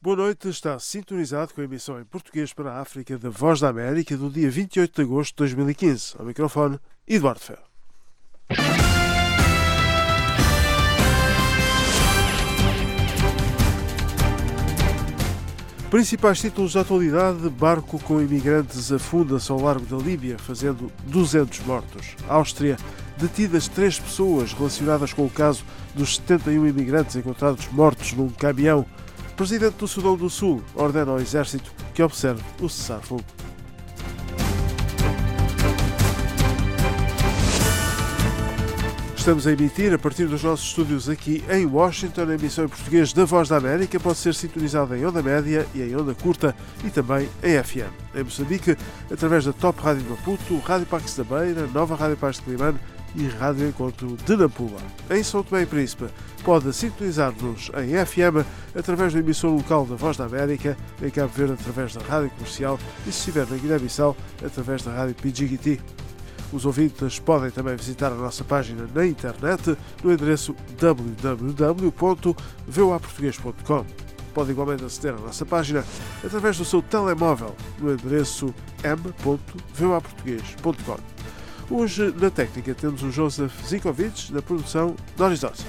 Boa noite, está sintonizado com a emissão em português para a África da Voz da América do dia 28 de agosto de 2015. Ao microfone, Eduardo Ferro. Principais títulos da atualidade: barco com imigrantes afunda-se ao largo da Líbia, fazendo 200 mortos. Áustria: detidas 3 pessoas relacionadas com o caso dos 71 imigrantes encontrados mortos num caminhão. Presidente do Sudão do Sul ordena ao exército que observe o cessar-fogo. Estamos a emitir a partir dos nossos estúdios aqui em Washington. A emissão em português da Voz da América pode ser sintonizada em onda média e em onda curta e também em FM. Em Moçambique, através da Top Rádio de Maputo, Rádio Pax da Beira, Nova Rádio Paz de Climane e Rádio Encontro de Nampula. Em São Tomé e Príncipe, pode sintonizar-nos em FM através do emissor local da Voz da América, em Cabo Verde através da Rádio Comercial e, se estiver na Guiné-Bissau, através da Rádio Pidjigiti. Os ouvintes podem também visitar a nossa página na internet no endereço www.voaportugues.com. Pode igualmente aceder à nossa página através do seu telemóvel no endereço m.voaportugues.com. Hoje, na técnica, temos o Joseph Zikovic, na produção, Doris Dawson.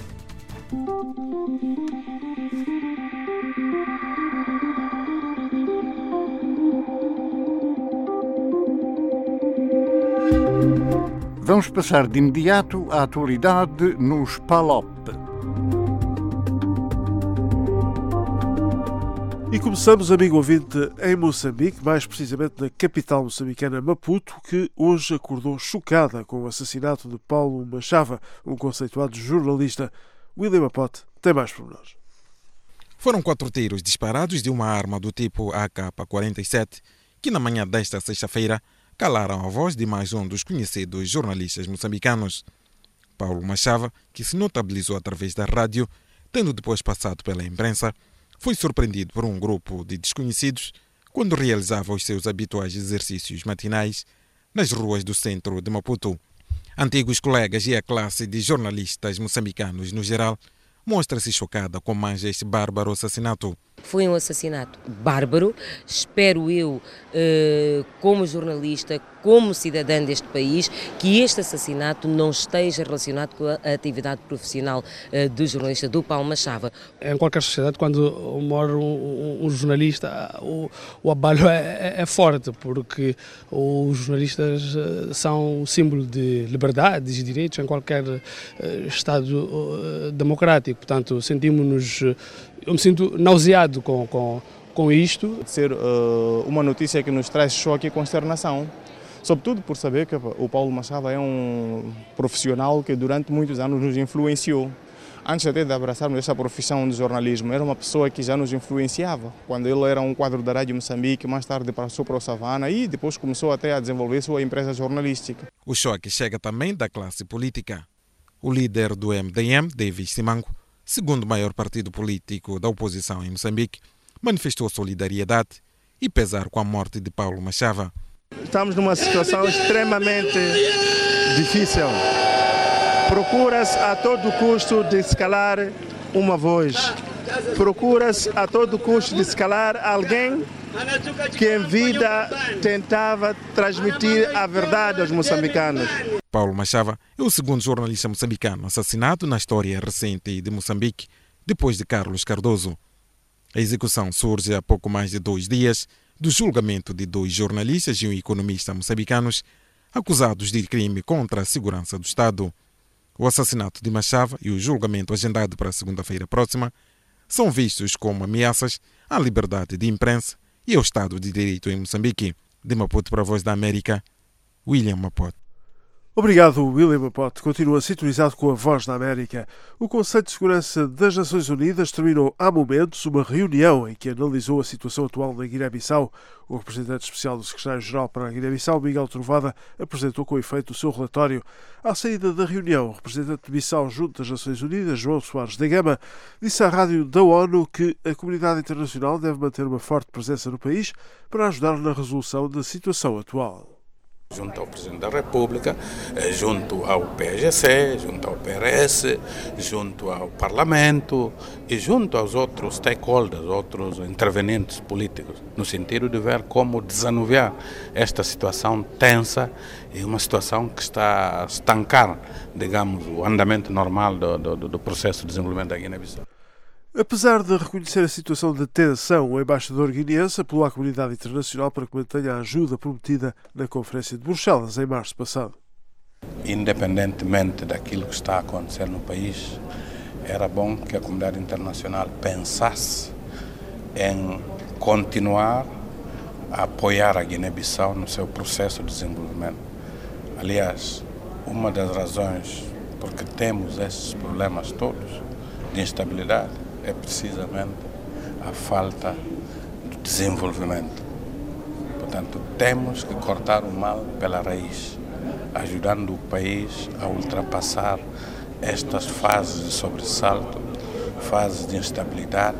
Vamos passar de imediato à atualidade nos PALOP. E começamos, amigo ouvinte, em Moçambique, mais precisamente na capital moçambicana Maputo, que hoje acordou chocada com o assassinato de Paulo Machava, um conceituado jornalista. William Mapote tem mais pormenores. Foram 4 tiros disparados de uma arma do tipo AK-47 que na manhã desta sexta-feira calaram a voz de mais um dos conhecidos jornalistas moçambicanos. Paulo Machava, que se notabilizou através da rádio, tendo depois passado pela imprensa, foi surpreendido por um grupo de desconhecidos quando realizava os seus habituais exercícios matinais nas ruas do centro de Maputo. Antigos colegas e a classe de jornalistas moçambicanos no geral mostra-se chocada com mais este bárbaro assassinato. Foi um assassinato bárbaro, espero eu, como jornalista, como cidadã deste país, que este assassinato não esteja relacionado com a atividade profissional do jornalista, do Paulo Machava. Em qualquer sociedade, quando morre um jornalista, o abalo é forte, porque os jornalistas são um símbolo de liberdades e direitos em qualquer Estado democrático. Portanto, eu me sinto nauseado com isto. Ser uma notícia que nos traz choque e consternação, sobretudo por saber que o Paulo Machava é um profissional que durante muitos anos nos influenciou. Antes até de abraçarmos essa profissão de jornalismo, era uma pessoa que já nos influenciava. Quando ele era um quadro da Rádio Moçambique, mais tarde passou para o Savana e depois começou até a desenvolver sua empresa jornalística. O choque chega também da classe política. O líder do MDM, David Simango, segundo maior partido político da oposição em Moçambique, manifestou solidariedade e pesar com a morte de Paulo Machava. Estamos numa situação extremamente difícil. Procura-se a todo custo de se calar uma voz. Procura-se a todo custo de se calar alguém que em vida tentava transmitir a verdade aos moçambicanos. Paulo Machava é o segundo jornalista moçambicano assassinado na história recente de Moçambique, depois de Carlos Cardoso. A execução surge há pouco mais de 2 dias do julgamento de 2 jornalistas e um economista moçambicanos acusados de crime contra a segurança do Estado. O assassinato de Machava e o julgamento agendado para a segunda-feira próxima são vistos como ameaças à liberdade de imprensa e ao Estado de Direito em Moçambique. De Maputo para a Voz da América, William Mapote. Obrigado, William Mapote. Continua sintonizado com a Voz da América. O Conselho de Segurança das Nações Unidas terminou há momentos uma reunião em que analisou a situação atual na Guiné-Bissau. O representante especial do secretário-geral para a Guiné-Bissau, Miguel Trovada, apresentou com efeito o seu relatório. À saída da reunião, o representante de Bissau junto das Nações Unidas, João Soares da Gama, disse à rádio da ONU que a comunidade internacional deve manter uma forte presença no país para ajudar na resolução da situação atual. Junto ao Presidente da República, junto ao PSGC, junto ao PRS, junto ao Parlamento e junto aos outros stakeholders, outros intervenientes políticos, no sentido de ver como desanuviar esta situação tensa e uma situação que está a estancar, digamos, o andamento normal do processo de desenvolvimento da Guiné-Bissau. Apesar de reconhecer a situação de tensão, o embaixador guineense apelou à comunidade internacional para que mantenha a ajuda prometida na Conferência de Bruxelas em março passado. Independentemente daquilo que está a acontecer no país, era bom que a comunidade internacional pensasse em continuar a apoiar a Guiné-Bissau no seu processo de desenvolvimento. Aliás, uma das razões por que temos esses problemas todos de instabilidade é precisamente a falta de desenvolvimento. Portanto, temos que cortar o mal pela raiz, ajudando o país a ultrapassar estas fases de sobressalto, fases de instabilidade,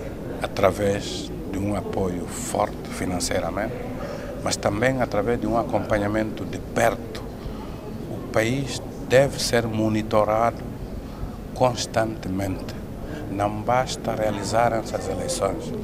através de um apoio forte financeiramente, mas também através de um acompanhamento de perto. O país deve ser monitorado constantemente. Não basta realizar essas eleições.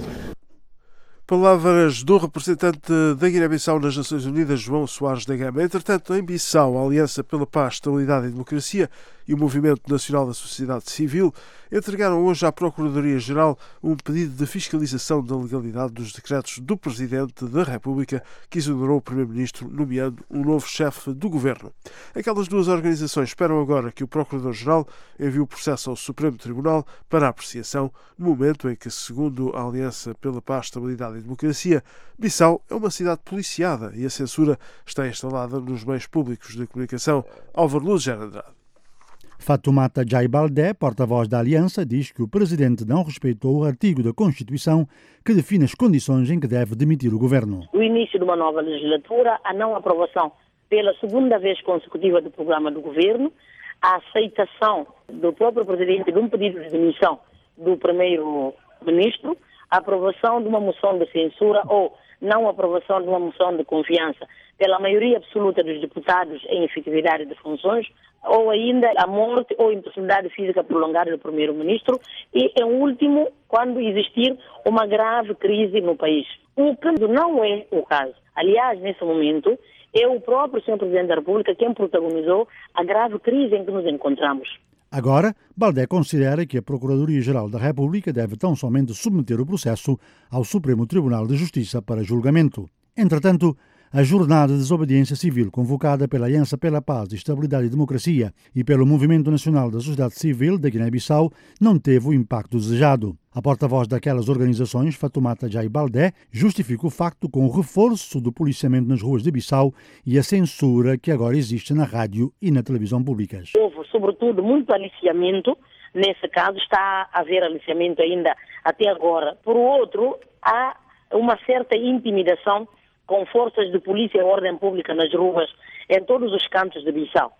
Palavras do representante da Guiné-Bissau nas Nações Unidas, João Soares da Gama. Entretanto, em Bissau, a Aliança pela Paz, Estabilidade e Democracia e o Movimento Nacional da Sociedade Civil entregaram hoje à Procuradoria-Geral um pedido de fiscalização da legalidade dos decretos do Presidente da República que exonerou o Primeiro-Ministro, nomeando um novo chefe do Governo. Aquelas duas organizações esperam agora que o Procurador-Geral envie o processo ao Supremo Tribunal para apreciação, no momento em que, segundo a Aliança pela Paz, Estabilidade e Democracia, Bissau é uma cidade policiada e a censura está instalada nos meios públicos de comunicação. Álvaro Luz Andrade. Fatoumata Jai Baldé, porta-voz da Aliança, diz que o Presidente não respeitou o artigo da Constituição que define as condições em que deve demitir o Governo. O início de uma nova legislatura, a não aprovação pela segunda vez consecutiva do programa do Governo, a aceitação do próprio Presidente de um pedido de demissão do Primeiro-Ministro, a aprovação de uma moção de censura ou não aprovação de uma moção de confiança pela maioria absoluta dos deputados em efetividade de funções, ou ainda a morte ou impossibilidade física prolongada do Primeiro-Ministro e, em último, quando existir uma grave crise no país. O que não é o caso. Aliás, nesse momento, é o próprio Sr. Presidente da República quem protagonizou a grave crise em que nos encontramos. Agora, Baldé considera que a Procuradoria-Geral da República deve tão somente submeter o processo ao Supremo Tribunal de Justiça para julgamento. Entretanto, a jornada de desobediência civil convocada pela Aliança pela Paz, Estabilidade e Democracia e pelo Movimento Nacional da Sociedade Civil da Guiné-Bissau não teve o impacto desejado. A porta-voz daquelas organizações, Fatoumata Jai Baldé, justifica o facto com o reforço do policiamento nas ruas de Bissau e a censura que agora existe na rádio e na televisão públicas. Houve, sobretudo, muito aliciamento. Nesse caso, está a haver aliciamento ainda até agora. Por outro, há uma certa intimidação com forças de polícia e ordem pública nas ruas, em todos os cantos de Bissau.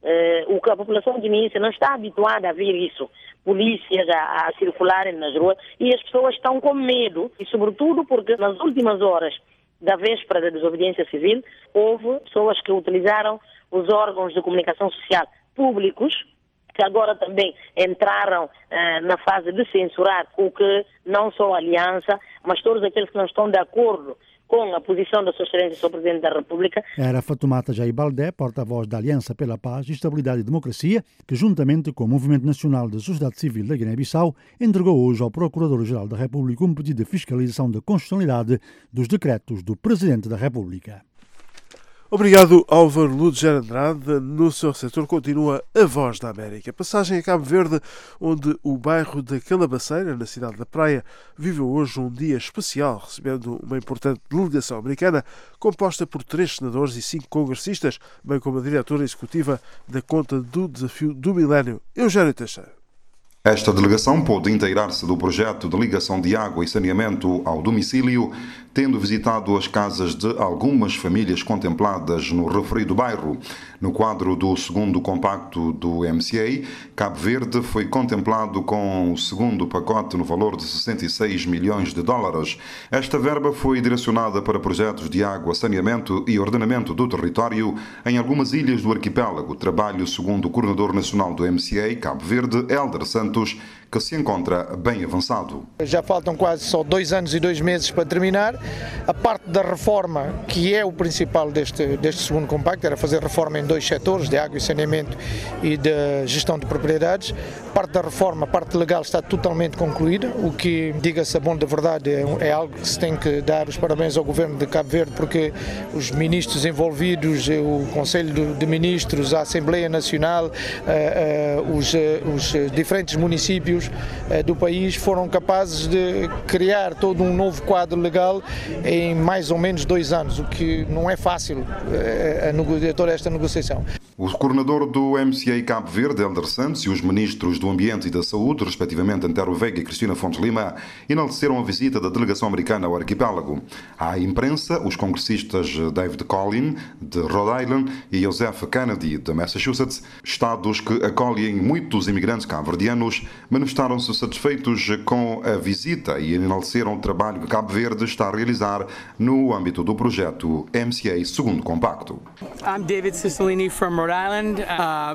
A população guineense não está habituada a ver isso, polícias a circularem nas ruas, e as pessoas estão com medo, e sobretudo porque nas últimas horas da véspera da desobediência civil, houve pessoas que utilizaram os órgãos de comunicação social públicos, que agora também entraram na fase de censurar o que não só a Aliança, mas todos aqueles que não estão de acordo com a posição da Sua Excelência, Sr. Presidente da República. Era Fatoumata Jai Baldé, porta-voz da Aliança pela Paz, Estabilidade e Democracia, que juntamente com o Movimento Nacional da Sociedade Civil da Guiné-Bissau entregou hoje ao Procurador-Geral da República um pedido de fiscalização da constitucionalidade dos decretos do Presidente da República. Obrigado, Álvaro Luz Andrade. No seu setor continua a Voz da América. Passagem a Cabo Verde, onde o bairro da Calabaceira, na cidade da Praia, viveu hoje um dia especial, recebendo uma importante delegação americana, composta por 3 senadores e 5 congressistas, bem como a diretora executiva da Conta do Desafio do Milénio, Eugénio Teixeira. Esta delegação pôde inteirar-se do projeto de ligação de água e saneamento ao domicílio, tendo visitado as casas de algumas famílias contempladas no referido bairro. No quadro do segundo compacto do MCA, Cabo Verde foi contemplado com o segundo pacote no valor de 66 milhões de dólares. Esta verba foi direcionada para projetos de água, saneamento e ordenamento do território em algumas ilhas do arquipélago, trabalho segundo o coordenador nacional do MCA, Cabo Verde, Hélder Santos, que se encontra bem avançado. Já faltam quase só 2 anos e 2 meses para terminar. A parte da reforma, que é o principal deste segundo compacto, era fazer reforma em 2 setores, de água e saneamento e de gestão de propriedades. A parte da reforma, a parte legal está totalmente concluída, o que, diga-se a bom da verdade, é algo que se tem que dar os parabéns ao governo de Cabo Verde, porque os ministros envolvidos, o Conselho de Ministros, a Assembleia Nacional, os diferentes municípios do país foram capazes de criar todo um novo quadro legal em mais ou menos 2 anos, o que não é fácil toda esta negociação. O coordenador do MCA Cabo Verde, Hélder Santos, e os ministros do Ambiente e da Saúde, respectivamente Antero Veiga e Cristina Fontes Lima, enalteceram a visita da delegação americana ao arquipélago. À imprensa, os congressistas David Collin, de Rhode Island, e Joseph Kennedy, de Massachusetts, estados que acolhem muitos imigrantes cabo-verdianos, manifestaram-se satisfeitos com a visita e enalteceram o trabalho que Cabo Verde está a realizar no âmbito do projeto MCA Segundo Compacto. I'm David Cicilline from Rhode Island.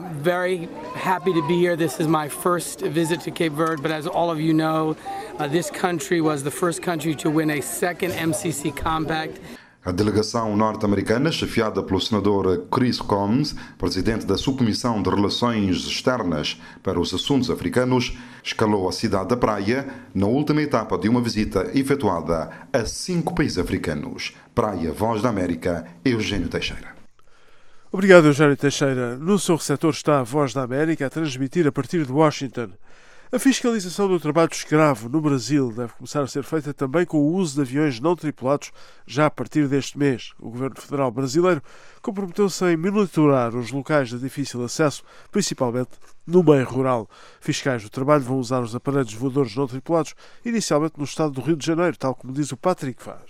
Very happy to be here. This is my first visit to Cape Verde, but as all of you know, this country was the first country to win a second MCC Compact. A delegação norte-americana, chefiada pelo senador Chris Combs, presidente da Subcomissão de Relações Externas para os Assuntos Africanos, escalou a cidade da Praia na última etapa de uma visita efetuada a 5 países africanos. Praia, Voz da América, Eugênio Teixeira. Obrigado, Eugênio Teixeira. No seu receptor está a Voz da América a transmitir a partir de Washington. A fiscalização do trabalho escravo no Brasil deve começar a ser feita também com o uso de aviões não tripulados já a partir deste mês. O Governo Federal brasileiro comprometeu-se em monitorar os locais de difícil acesso, principalmente no meio rural. Fiscais do trabalho vão usar os aparelhos voadores não tripulados, inicialmente no estado do Rio de Janeiro, tal como diz o Patrick Vaz.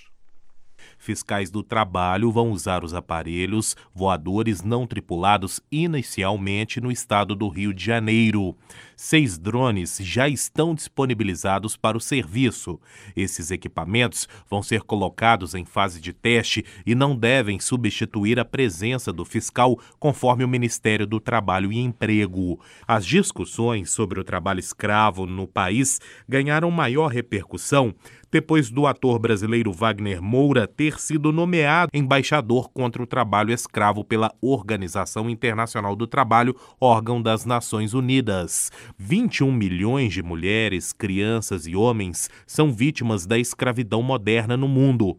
Fiscais do trabalho vão usar os aparelhos voadores não tripulados inicialmente no estado do Rio de Janeiro. 6 drones já estão disponibilizados para o serviço. Esses equipamentos vão ser colocados em fase de teste e não devem substituir a presença do fiscal, conforme o Ministério do Trabalho e Emprego. As discussões sobre o trabalho escravo no país ganharam maior repercussão depois do ator brasileiro Wagner Moura ter sido nomeado embaixador contra o trabalho escravo pela Organização Internacional do Trabalho, órgão das Nações Unidas. 21 milhões de mulheres, crianças e homens são vítimas da escravidão moderna no mundo.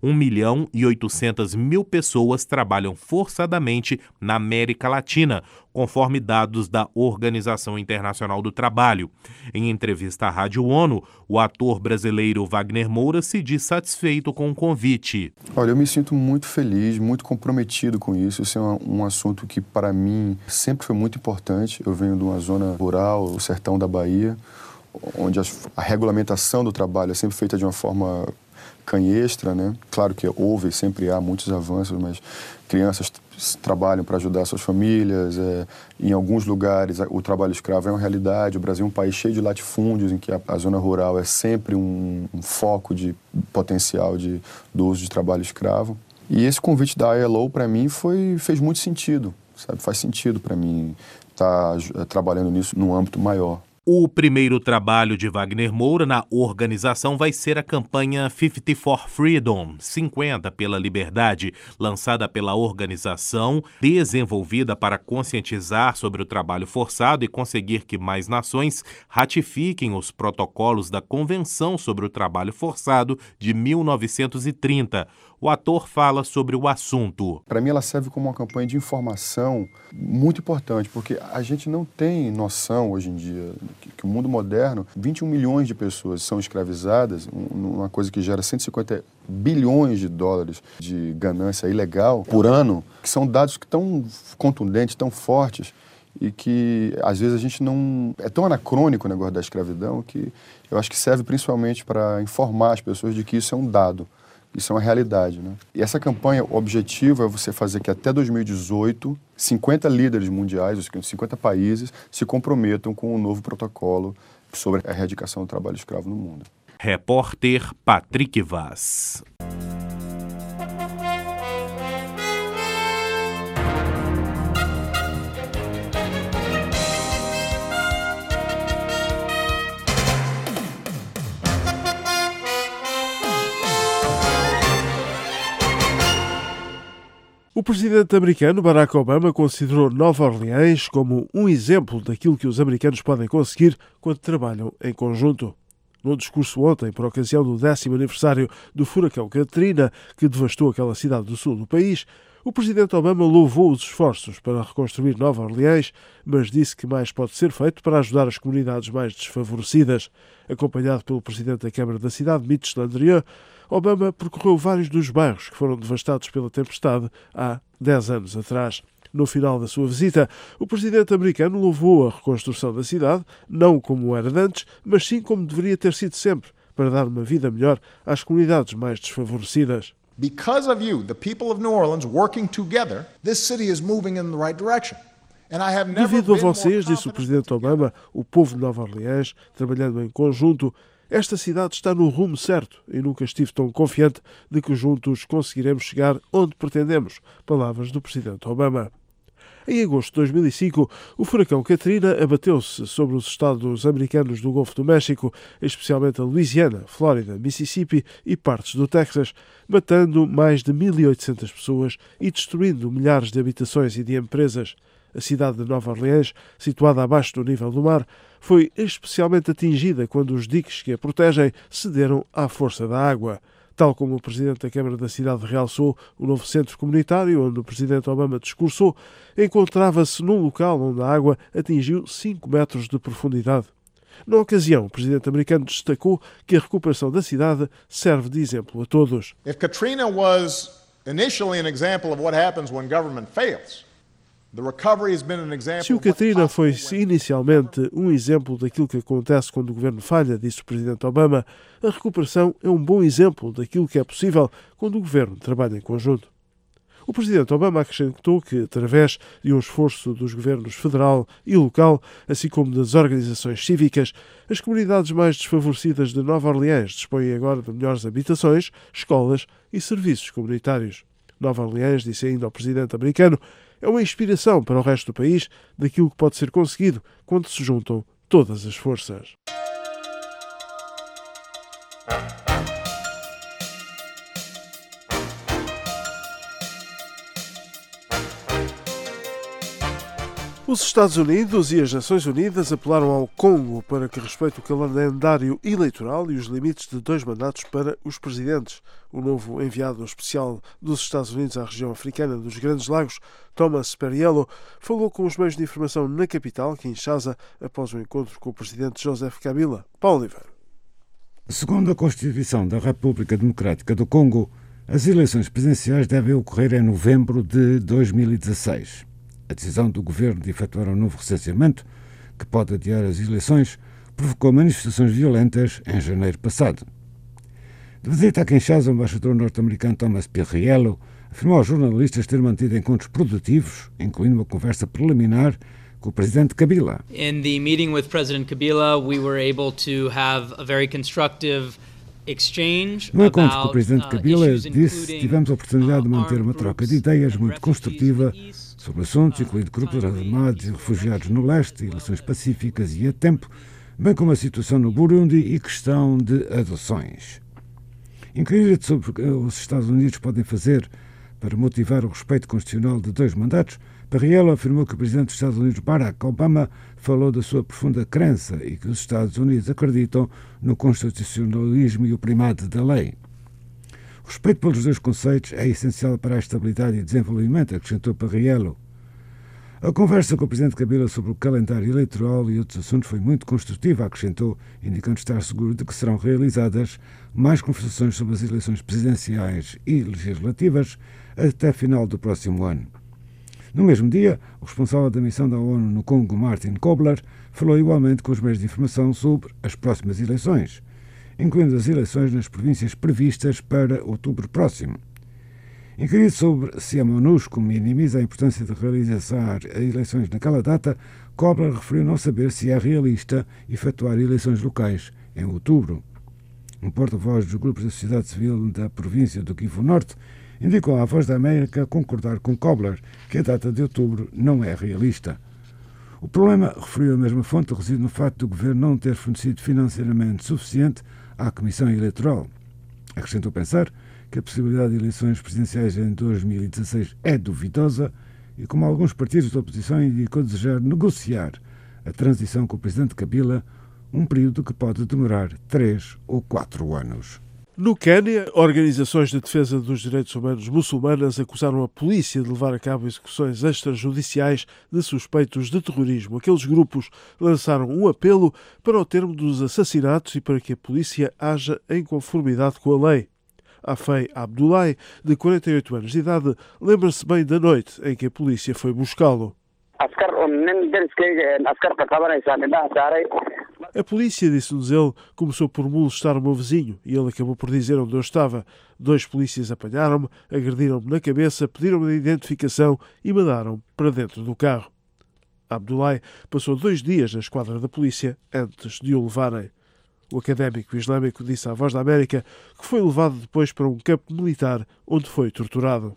1.800.000 pessoas trabalham forçadamente na América Latina, conforme dados da Organização Internacional do Trabalho. Em entrevista à Rádio ONU, o ator brasileiro Wagner Moura se diz satisfeito com o convite. Olha, eu me sinto muito feliz, muito comprometido com isso. Isso é um assunto que, para mim, sempre foi muito importante. Eu venho de uma zona rural, o sertão da Bahia, onde a regulamentação do trabalho é sempre feita de uma forma canhestra, né? Claro que houve e sempre há muitos avanços, mas crianças trabalham para ajudar suas famílias. Em alguns lugares o trabalho escravo é uma realidade. O Brasil é um país cheio de latifúndios, em que a zona rural é sempre um foco de potencial do uso de trabalho escravo. E esse convite da ILO para mim fez muito sentido, sabe? Faz sentido para mim estar trabalhando nisso num âmbito maior. O primeiro trabalho de Wagner Moura na organização vai ser a campanha 50 for Freedom, 50 pela liberdade, lançada pela organização, desenvolvida para conscientizar sobre o trabalho forçado e conseguir que mais nações ratifiquem os protocolos da Convenção sobre o Trabalho Forçado de 1930. O ator fala sobre o assunto. Para mim, ela serve como uma campanha de informação muito importante, porque a gente não tem noção hoje em dia que o mundo moderno, 21 milhões de pessoas são escravizadas, uma coisa que gera 150 bilhões de dólares de ganância ilegal por ano, que são dados que tão contundentes, tão fortes, e que às vezes a gente não... É tão anacrônico o negócio da escravidão que eu acho que serve principalmente para informar as pessoas de que isso é um dado, isso é uma realidade, né? E essa campanha, o objetivo é você fazer que até 2018, 50 líderes mundiais, 50 países, se comprometam com um novo protocolo sobre a erradicação do trabalho escravo no mundo. Repórter Patrick Vaz. O presidente americano Barack Obama considerou Nova Orleans como um exemplo daquilo que os americanos podem conseguir quando trabalham em conjunto. Num discurso ontem, por ocasião do 10º aniversário do furacão Katrina, que devastou aquela cidade do sul do país, o presidente Obama louvou os esforços para reconstruir Nova Orleans, mas disse que mais pode ser feito para ajudar as comunidades mais desfavorecidas. Acompanhado pelo presidente da Câmara da cidade, Mitch Landrieu, Obama percorreu vários dos bairros que foram devastados pela tempestade há 10 anos atrás. No final da sua visita, o presidente americano louvou a reconstrução da cidade, não como era antes, mas sim como deveria ter sido sempre, para dar uma vida melhor às comunidades mais desfavorecidas. Because of you, the people of New Orleans working together, this city is moving in the right direction. Devido a vocês, disse o presidente Obama, o povo de Nova Orleans, trabalhando em conjunto, esta cidade está no rumo certo e nunca estive tão confiante de que juntos conseguiremos chegar onde pretendemos. Palavras do presidente Obama. Em agosto de 2005, o furacão Katrina abateu-se sobre os estados americanos do Golfo do México, especialmente a Louisiana, Flórida, Mississippi e partes do Texas, matando mais de 1.800 pessoas e destruindo milhares de habitações e de empresas. A cidade de Nova Orleans, situada abaixo do nível do mar, foi especialmente atingida quando os diques que a protegem cederam à força da água. Tal como o presidente da Câmara da cidade realçou, o novo centro comunitário, onde o presidente Obama discursou, encontrava-se num local onde a água atingiu 5 metros de profundidade. Na ocasião, o presidente americano destacou que a recuperação da cidade serve de exemplo a todos. If Katrina was initially an example of what happens when government fails, se o Katrina foi inicialmente um exemplo daquilo que acontece quando o governo falha, disse o presidente Obama, a recuperação é um bom exemplo daquilo que é possível quando o governo trabalha em conjunto. O presidente Obama acrescentou que, através de um esforço dos governos federal e local, assim como das organizações cívicas, as comunidades mais desfavorecidas de Nova Orleans dispõem agora de melhores habitações, escolas e serviços comunitários. Nova Orleans, disse ainda ao presidente americano, é uma inspiração para o resto do país daquilo que pode ser conseguido quando se juntam todas as forças. Os Estados Unidos e as Nações Unidas apelaram ao Congo para que respeite o calendário eleitoral e os limites de 2 mandatos para os presidentes. O novo enviado especial dos Estados Unidos à região africana dos Grandes Lagos, Thomas Perriello, falou com os meios de informação na capital, Kinshasa, após o encontro com o presidente Joseph Kabila. Paulo Oliveira. Segundo a Constituição da República Democrática do Congo, as eleições presidenciais devem ocorrer em novembro de 2016. A decisão do governo de efetuar um novo recenseamento, que pode adiar as eleições, provocou manifestações violentas em janeiro passado. De visita a Kinshasa, o embaixador norte-americano Thomas Perriello afirmou aos jornalistas ter mantido encontros produtivos, incluindo uma conversa preliminar com o presidente Kabila. In the meeting with President Kabila, we were able to have a very constructive no encontro com o presidente Kabila, disse, tivemos a oportunidade de manter uma troca de ideias muito construtiva sobre assuntos, incluindo grupos armados e refugiados no leste, eleições pacíficas e a tempo, bem como a situação no Burundi e questão de adoções. Inquirido sobre o que os Estados Unidos podem fazer para motivar o respeito constitucional de 2 mandatos, Perriello afirmou que o presidente dos Estados Unidos, Barack Obama, falou da sua profunda crença e que os Estados Unidos acreditam no constitucionalismo e o primado da lei. O respeito pelos 2 conceitos é essencial para a estabilidade e desenvolvimento, acrescentou Perriello. A conversa com o presidente Kabila sobre o calendário eleitoral e outros assuntos foi muito construtiva, acrescentou, indicando estar seguro de que serão realizadas mais conversações sobre as eleições presidenciais e legislativas até final do próximo ano. No mesmo dia, o responsável da missão da ONU no Congo, Martin Kobler, falou igualmente com os meios de informação sobre as próximas eleições, incluindo as eleições nas províncias previstas para outubro próximo. Inquirido sobre se a MONUSCO minimiza a importância de realizar eleições naquela data, Kobler referiu não saber se é realista efetuar eleições locais em outubro. Um porta-voz dos grupos da sociedade civil da província do Kivu Norte indicou à Voz da América concordar com Kobler que a data de outubro não é realista. O problema, referiu a mesma fonte, reside no facto do governo não ter fornecido financeiramente suficiente à Comissão Eleitoral. Acrescentou pensar que a possibilidade de eleições presidenciais em 2016 é duvidosa e, como alguns partidos da oposição, indicou desejar negociar a transição com o presidente Kabila, um período que pode demorar 3 ou 4 anos. No Quênia, organizações de defesa dos direitos humanos muçulmanas acusaram a polícia de levar a cabo execuções extrajudiciais de suspeitos de terrorismo. Aqueles grupos lançaram um apelo para o termo dos assassinatos e para que a polícia haja em conformidade com a lei. Afei Abdullahi, de 48 anos de idade, lembra-se bem da noite em que a polícia foi buscá-lo. A polícia, disse-nos ele, começou por molestar o meu vizinho e ele acabou por dizer onde eu estava. 2 polícias apanharam-me, agrediram-me na cabeça, pediram-me a identificação e mandaram para dentro do carro. Abdullahi passou 2 dias na esquadra da polícia antes de o levarem. O académico islâmico disse à Voz da América que foi levado depois para um campo militar onde foi torturado.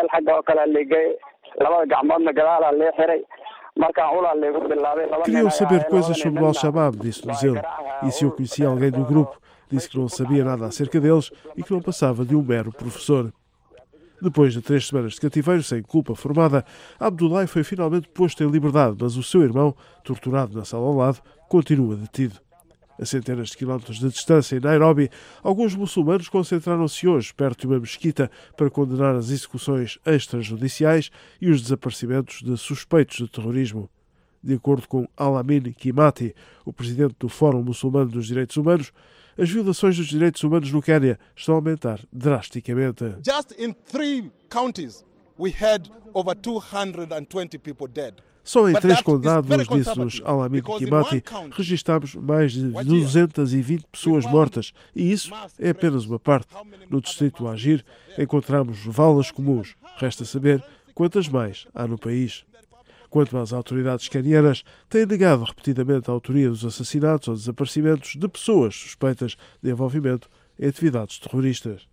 Queriam saber coisas sobre o Al-Shabaab, disse-nos ele, e se eu conhecia alguém do grupo, disse que não sabia nada acerca deles e que não passava de um mero professor. Depois de 3 semanas de cativeiro sem culpa formada, Abdullahi foi finalmente posto em liberdade, mas o seu irmão, torturado na sala ao lado, continua detido. A centenas de quilómetros de distância, em Nairobi, alguns muçulmanos concentraram-se hoje perto de uma mesquita para condenar as execuções extrajudiciais e os desaparecimentos de suspeitos de terrorismo. De acordo com Al-Amin Kimati, o presidente do Fórum Muçulmano dos Direitos Humanos, as violações dos direitos humanos no Quênia estão a aumentar drasticamente. Just in 3 counties we had over 220 people dead. Só em 3 condados, disse-nos Al-Amin Kimati, registámos mais de 220 pessoas mortas, e isso é apenas uma parte. No distrito Agir encontramos valas comuns. Resta saber quantas mais há no país. Quanto às autoridades quenianas, têm negado repetidamente a autoria dos assassinatos ou desaparecimentos de pessoas suspeitas de envolvimento em atividades terroristas.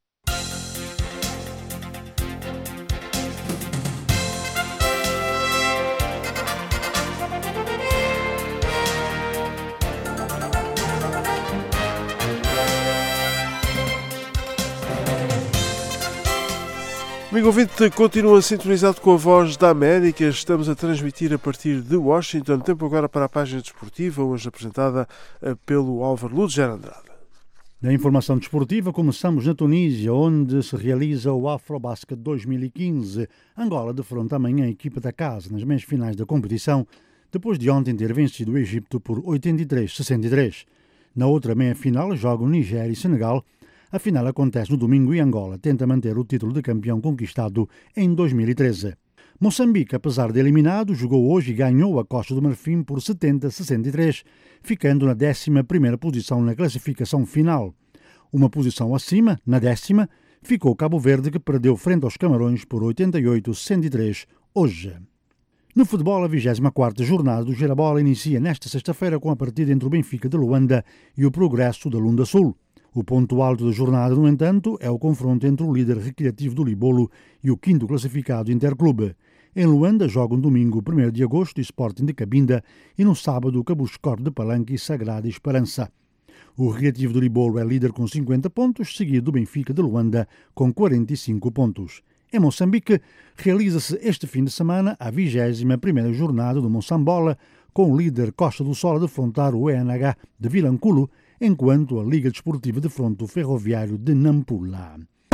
Amigo ouvinte, continua sintonizado com a Voz da América. Estamos a transmitir a partir de Washington. Tempo agora para a página desportiva, hoje apresentada pelo Álvaro Ludger Andrade. Na informação desportiva, começamos na Tunísia, onde se realiza o Afrobasket 2015. Angola defronta amanhã a equipa da casa nas meias finais da competição, depois de ontem ter vencido o Egito por 83-63. Na outra meia-final jogam Nigéria e Senegal. A final acontece no domingo e Angola tenta manter o título de campeão conquistado em 2013. Moçambique, apesar de eliminado, jogou hoje e ganhou a Costa do Marfim por 70-63, ficando na 11ª posição na classificação final. Uma posição acima, na 10ª, ficou Cabo Verde, que perdeu frente aos Camarões por 88-63 hoje. No futebol, a 24ª jornada do Girabola inicia nesta sexta-feira com a partida entre o Benfica de Luanda e o Progresso da Lunda Sul. O ponto alto da jornada, no entanto, é o confronto entre o líder recreativo do Libolo e o 5º classificado Interclube. Em Luanda jogam domingo 1º de agosto Sporting de Cabinda e no sábado Cabuscor de Palanque e Sagrada Esperança. O recreativo do Libolo é líder com 50 pontos, seguido do Benfica de Luanda com 45 pontos. Em Moçambique, realiza-se este fim de semana a 21ª jornada do Moçambola, com o líder Costa do Sol a defrontar o ENH de Vilanculo, enquanto a Liga Desportiva defronta o Ferroviário de Nampula.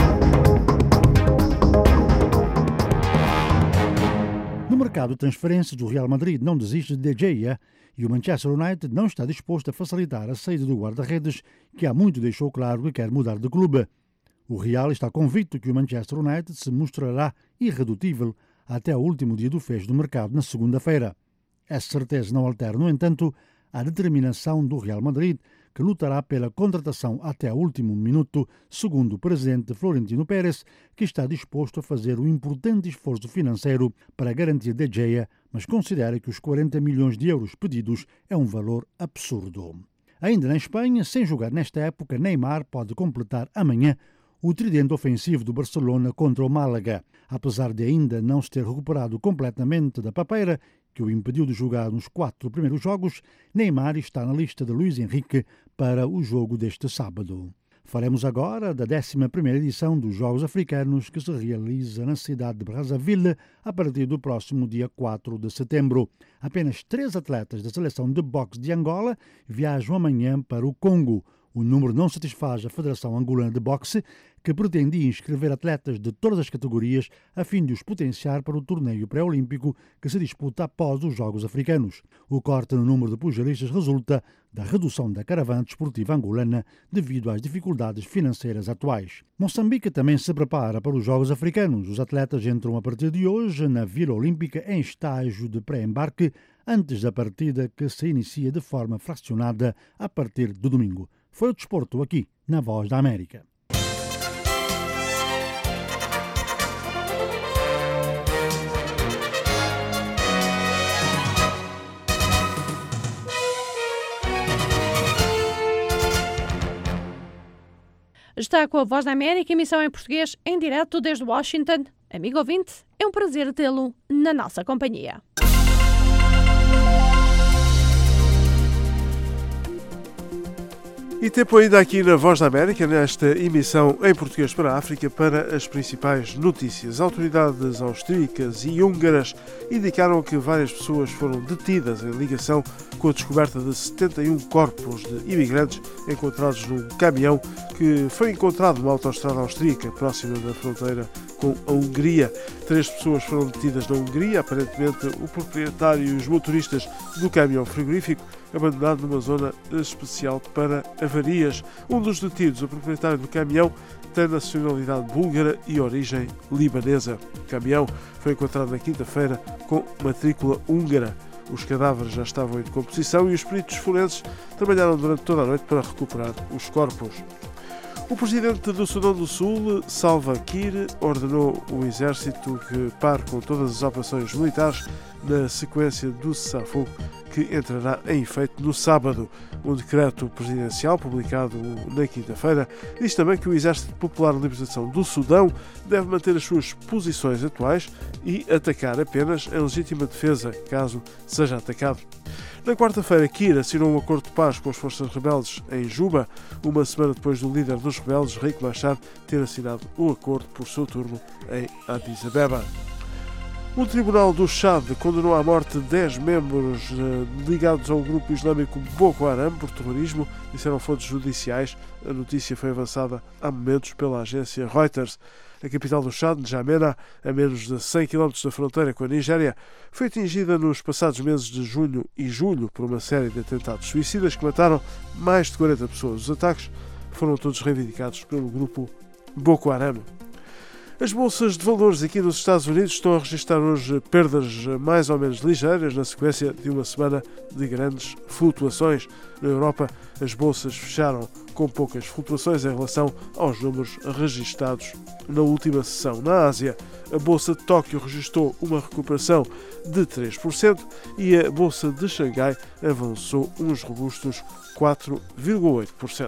No mercado de transferências, o Real Madrid não desiste de De Gea e o Manchester United não está disposto a facilitar a saída do guarda-redes, que há muito deixou claro que quer mudar de clube. O Real está convicto que o Manchester United se mostrará irredutível até ao último dia do fecho do mercado, na segunda-feira. Essa certeza não altera, no entanto, a determinação do Real Madrid, que lutará pela contratação até ao último minuto, segundo o presidente Florentino Pérez, que está disposto a fazer um importante esforço financeiro para garantir De Gea, mas considera que os 40 milhões de euros pedidos é um valor absurdo. Ainda na Espanha, sem jogar nesta época, Neymar pode completar amanhã o tridente ofensivo do Barcelona contra o Málaga. Apesar de ainda não se ter recuperado completamente da papeira, que o impediu de jogar nos 4 primeiros jogos, Neymar está na lista de Luís Henrique para o jogo deste sábado. Faremos agora da 11ª edição dos Jogos Africanos, que se realiza na cidade de Brazzaville a partir do próximo dia 4 de setembro. Apenas 3 atletas da seleção de boxe de Angola viajam amanhã para o Congo. O número não satisfaz a Federação Angolana de Boxe, que pretendia inscrever atletas de todas as categorias a fim de os potenciar para o torneio pré-olímpico que se disputa após os Jogos Africanos. O corte no número de pugilistas resulta da redução da caravana desportiva angolana devido às dificuldades financeiras atuais. Moçambique também se prepara para os Jogos Africanos. Os atletas entram a partir de hoje na Vila Olímpica em estágio de pré-embarque antes da partida, que se inicia de forma fracionada a partir do domingo. Foi o desporto aqui, na Voz da América. Está com a Voz da América, emissão em português, em direto desde Washington. Amigo ouvinte, é um prazer tê-lo na nossa companhia. E tempo ainda aqui na Voz da América, nesta emissão em português para a África, para as principais notícias. Autoridades austríacas e húngaras indicaram que várias pessoas foram detidas em ligação com a descoberta de 71 corpos de imigrantes encontrados num caminhão que foi encontrado numa autoestrada austríaca próxima da fronteira com a Hungria. 3 pessoas foram detidas na Hungria, aparentemente o proprietário e os motoristas do caminhão frigorífico, abandonado numa zona especial para avarias. Um dos detidos, o proprietário do caminhão, tem nacionalidade búlgara e origem libanesa. O caminhão foi encontrado na quinta-feira com matrícula húngara. Os cadáveres já estavam em decomposição e os peritos forenses trabalharam durante toda a noite para recuperar os corpos. O presidente do Sudão do Sul, Salva Kiir, ordenou o exército que pare com todas as operações militares na sequência do cessar-fogo que entrará em efeito no sábado. Um decreto presidencial publicado na quinta-feira diz também que o Exército Popular de Libertação do Sudão deve manter as suas posições atuais e atacar apenas em legítima defesa, caso seja atacado. Na quarta-feira, Kiir assinou um acordo de paz com as forças rebeldes em Juba, uma semana depois do líder dos rebeldes, Riek Machar, ter assinado o acordo por seu turno em Addis Abeba. O Tribunal do Chad condenou à morte 10 membros ligados ao grupo islâmico Boko Haram por terrorismo, disseram fontes judiciais. A notícia foi avançada há momentos pela agência Reuters. A capital do Chad, N'Djamena, a menos de 100 km da fronteira com a Nigéria, foi atingida nos passados meses de junho e julho por uma série de atentados suicidas que mataram mais de 40 pessoas. Os ataques foram todos reivindicados pelo grupo Boko Haram. As bolsas de valores aqui nos Estados Unidos estão a registrar hoje perdas mais ou menos ligeiras na sequência de uma semana de grandes flutuações. Na Europa, as bolsas fecharam com poucas flutuações em relação aos números registados na última sessão. Na Ásia, a Bolsa de Tóquio registrou uma recuperação de 3% e a Bolsa de Xangai avançou uns robustos 4,8%.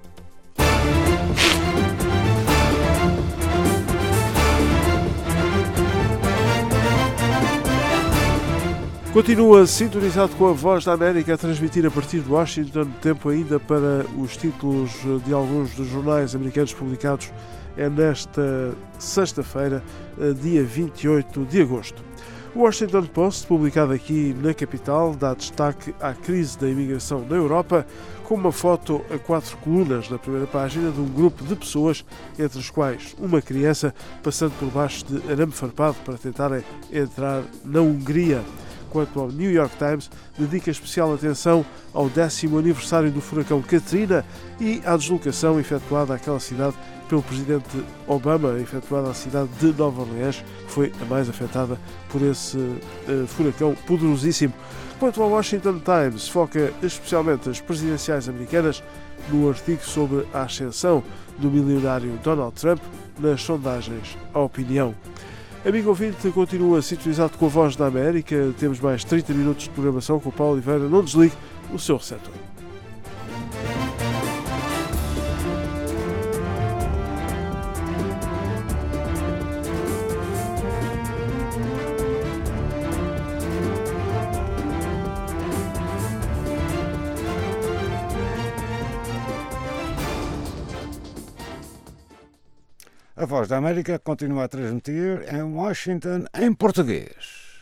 Continua sintonizado com a Voz da América a transmitir a partir de Washington. Tempo ainda para os títulos de alguns dos jornais americanos publicados é nesta sexta-feira, dia 28 de agosto. O Washington Post, publicado aqui na capital, dá destaque à crise da imigração na Europa, com uma foto a 4 colunas na primeira página de um grupo de pessoas, entre as quais uma criança, passando por baixo de arame farpado para tentarem entrar na Hungria. enquanto ao New York Times dedica especial atenção ao 10º aniversário do furacão Katrina e à deslocação efetuada àquela cidade pelo presidente Obama, efetuada à cidade de Nova Orleans, que foi a mais afetada por esse furacão poderosíssimo. Quanto ao Washington Times, foca especialmente as presidenciais americanas no artigo sobre a ascensão do milionário Donald Trump nas sondagens à opinião. Amigo ouvinte, continua sintonizado com a Voz da América. Temos mais 30 minutos de programação com o Paulo Oliveira. Não desligue o seu receptor. A Voz da América continua a transmitir em Washington em português.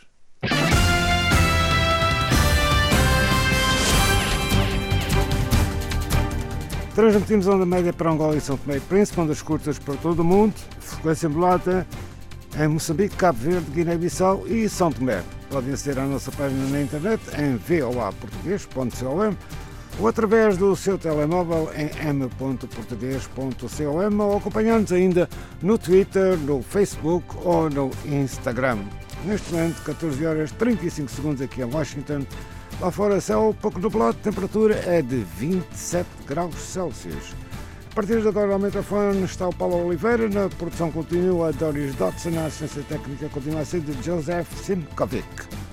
Transmitimos onda média para Angola e São Tomé e Príncipe, ondas curtas para todo o mundo, frequência modulada em Moçambique, Cabo Verde, Guiné-Bissau e São Tomé. Podem aceder à nossa página na internet em voaportugues.com ou através do seu telemóvel em m.portugues.com ou acompanhando-nos ainda no Twitter, no Facebook ou no Instagram. Neste momento, 14 horas 35 segundos aqui em Washington. Lá fora, céu pouco nublado, temperatura é de 27 graus Celsius. A partir de agora, ao microfone está o Paulo Oliveira, na produção continua a Doris Dodson, a assistência técnica continua a ser de Joseph Simkovic.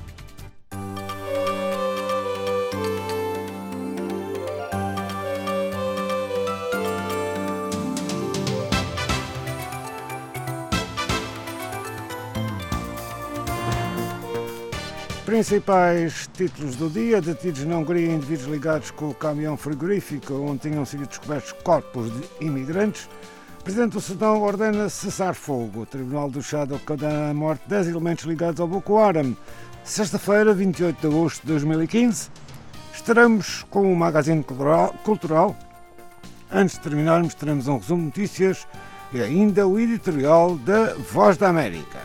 Principais títulos do dia: detidos na Hungria indivíduos ligados com o caminhão frigorífico onde tinham sido descobertos corpos de imigrantes. O Presidente do Sudão ordena cessar fogo. O Tribunal do Chad condena a morte de 10 elementos ligados ao Boko Haram. Sexta-feira, 28 de agosto de 2015, estaremos com o Magazine Cultural. Antes de terminarmos, teremos um resumo de notícias e ainda o editorial da Voz da América.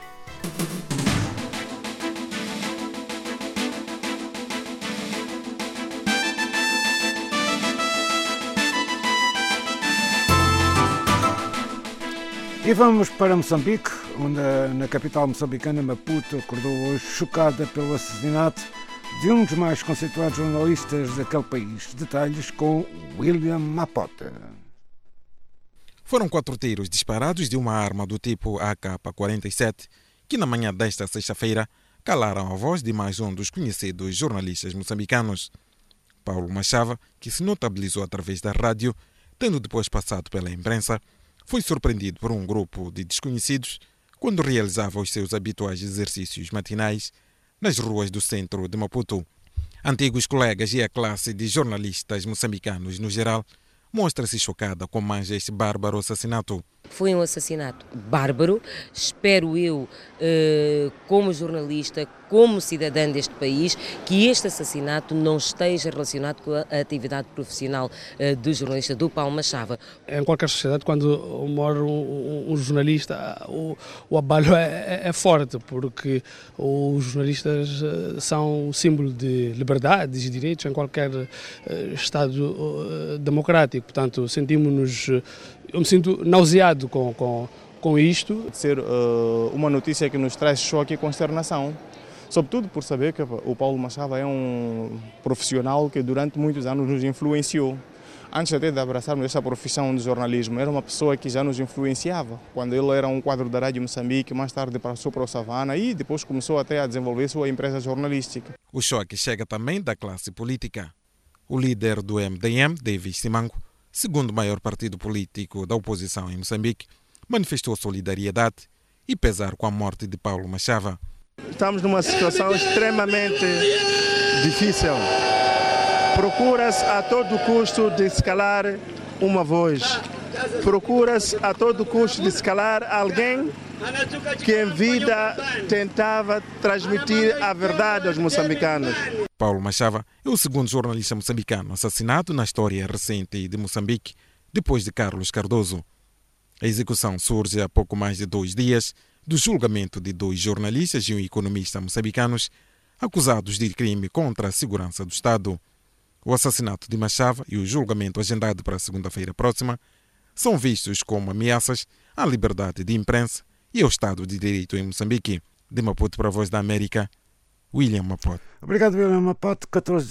E vamos para Moçambique, onde na capital moçambicana, Maputo, acordou hoje chocada pelo assassinato de um dos mais conceituados jornalistas daquele país. Detalhes com William Mapota. Foram 4 tiros disparados de uma arma do tipo AK-47 que na manhã desta sexta-feira calaram a voz de mais um dos conhecidos jornalistas moçambicanos. Paulo Machava, que se notabilizou através da rádio, tendo depois passado pela imprensa, foi surpreendido por um grupo de desconhecidos quando realizava os seus habituais exercícios matinais nas ruas do centro de Maputo. Antigos colegas e a classe de jornalistas moçambicanos no geral mostra-se chocada com mais este bárbaro assassinato. Foi um assassinato bárbaro. Espero eu, como jornalista, como cidadã deste país, que este assassinato não esteja relacionado com a atividade profissional do jornalista, do Paulo Machava. Em qualquer sociedade, quando morre um jornalista, o abalo é forte, porque os jornalistas são um símbolo de liberdades e direitos em qualquer Estado democrático. Portanto, eu me sinto nauseado com isto. Ser uma notícia que nos traz choque e consternação, sobretudo por saber que o Paulo Machava é um profissional que durante muitos anos nos influenciou. Antes até de abraçarmos essa profissão de jornalismo, era uma pessoa que já nos influenciava. Quando ele era um quadro da Rádio Moçambique, mais tarde passou para o Savana e depois começou até a desenvolver sua empresa jornalística. O choque chega também da classe política. O líder do MDM, Davis Simango, segundo maior partido político da oposição em Moçambique, manifestou solidariedade e pesar com a morte de Paulo Machava. Estamos numa situação extremamente difícil. Procura-se a todo custo de se calar uma voz. Procura-se a todo custo de se calar alguém que em vida tentava transmitir a verdade aos moçambicanos. Paulo Machava é o segundo jornalista moçambicano assassinado na história recente de Moçambique, depois de Carlos Cardoso. A execução surge há pouco mais de 2 dias do julgamento de 2 jornalistas e um economista moçambicanos, acusados de crime contra a segurança do Estado. O assassinato de Machava e o julgamento agendado para a segunda-feira próxima são vistos como ameaças à liberdade de imprensa e ao Estado de Direito em Moçambique. De Maputo para a Voz da América, William Mapote. Obrigado, William Mapote.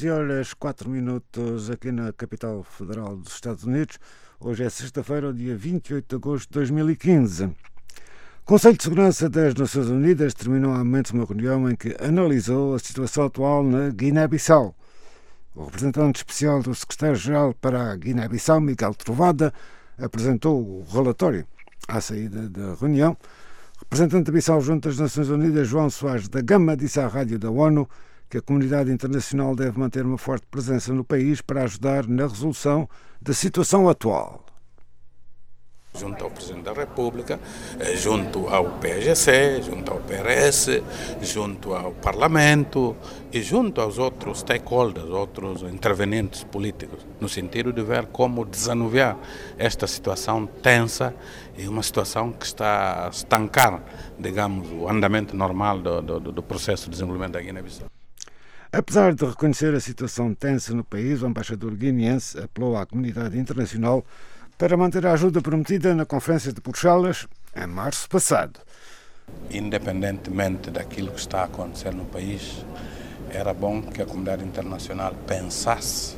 14h04 aqui na capital federal dos Estados Unidos. Hoje é sexta-feira, dia 28 de agosto de 2015. O Conselho de Segurança das Nações Unidas terminou há momentos uma reunião em que analisou a situação atual na Guiné-Bissau. O representante especial do secretário-geral para a Guiné-Bissau, Miguel Trovada, apresentou o relatório à saída da reunião. O representante da Bissau junto às Nações Unidas, João Soares da Gama, disse à rádio da ONU que a comunidade internacional deve manter uma forte presença no país para ajudar na resolução da situação atual. Junto ao Presidente da República, junto ao PGC, junto ao PRS, junto ao Parlamento e junto aos outros stakeholders, outros intervenientes políticos, no sentido de ver como desanuviar esta situação tensa e uma situação que está a estancar, digamos, o andamento normal do processo de desenvolvimento da Guiné-Bissau. Apesar de reconhecer a situação tensa no país, o embaixador guineense apelou à comunidade internacional para manter a ajuda prometida na Conferência de Bruxelas em março passado. Independentemente daquilo que está a acontecer no país, era bom que a comunidade internacional pensasse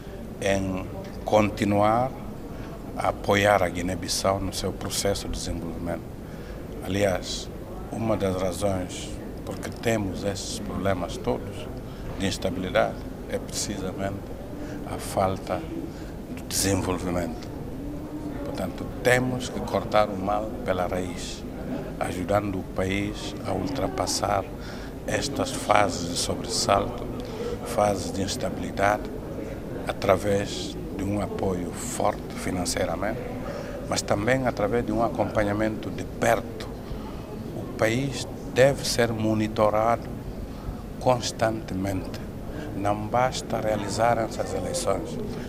em continuar a apoiar a Guiné-Bissau no seu processo de desenvolvimento. Aliás, uma das razões por que temos esses problemas todos de instabilidade é precisamente a falta de desenvolvimento. Portanto, temos que cortar o mal pela raiz, ajudando o país a ultrapassar estas fases de sobressalto, fases de instabilidade, através de um apoio forte financeiramente, mas também através de um acompanhamento de perto. O país deve ser monitorado constantemente. Não basta realizar essas eleições.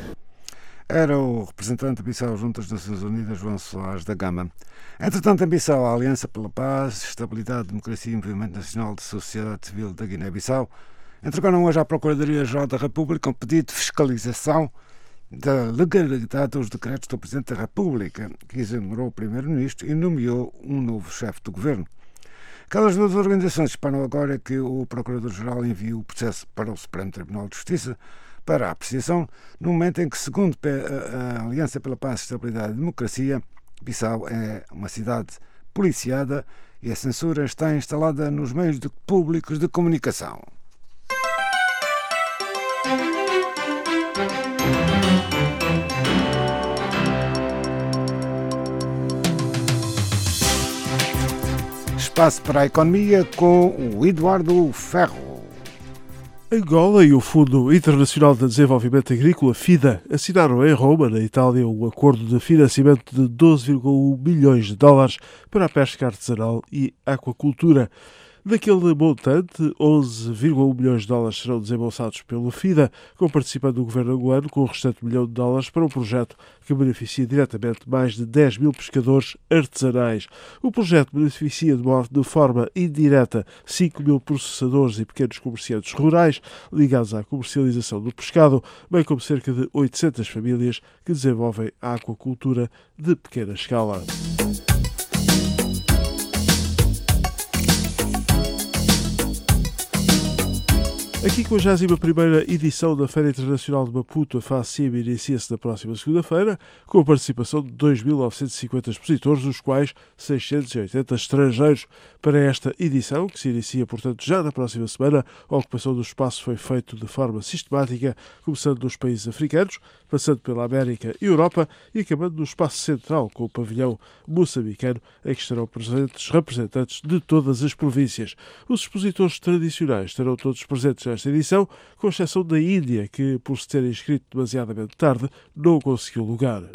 Era o representante de Bissau junto às Nações Unidas, João Soares da Gama. Entretanto, em Bissau, a Aliança pela Paz, Estabilidade, Democracia e Movimento Nacional de Sociedade Civil da Guiné-Bissau entregaram hoje à Procuradoria-Geral da República um pedido de fiscalização da legalidade dos decretos do Presidente da República, que exonerou o Primeiro-Ministro e nomeou um novo chefe do Governo. Aquelas duas organizações esperam agora que o Procurador-Geral envie o processo para o Supremo Tribunal de Justiça para a apreciação, no momento em que, segundo a Aliança pela Paz, Estabilidade e Democracia, Bissau é uma cidade policiada e a censura está instalada nos meios públicos de comunicação. Espaço para a economia com o Eduardo Ferro. Angola e o Fundo Internacional de Desenvolvimento Agrícola, FIDA, assinaram em Roma, na Itália, um acordo de financiamento de 12,1 milhões de dólares para a pesca artesanal e aquacultura. Daquele montante, 11,1 milhões de dólares serão desembolsados pelo FIDA, com o governo angolano, com o restante $1 milhão para um projeto que beneficia diretamente mais de 10 mil pescadores artesanais. O projeto beneficia de forma indireta 5 mil processadores e pequenos comerciantes rurais ligados à comercialização do pescado, bem como cerca de 800 famílias que desenvolvem a aquacultura de pequena escala. Aqui com a 61ª edição da Feira Internacional de Maputo, a FACIM inicia-se na próxima segunda-feira, com a participação de 2.950 expositores, dos quais 680 estrangeiros. Para esta edição, que se inicia, portanto, já na próxima semana, a ocupação do espaço foi feita de forma sistemática, começando nos países africanos, passando pela América e Europa e acabando no espaço central, com o pavilhão moçambicano, em que estarão presentes representantes de todas as províncias. Os expositores tradicionais estarão todos presentes nesta edição, com exceção da Índia, que, por se ter inscrito demasiadamente tarde, não conseguiu lugar.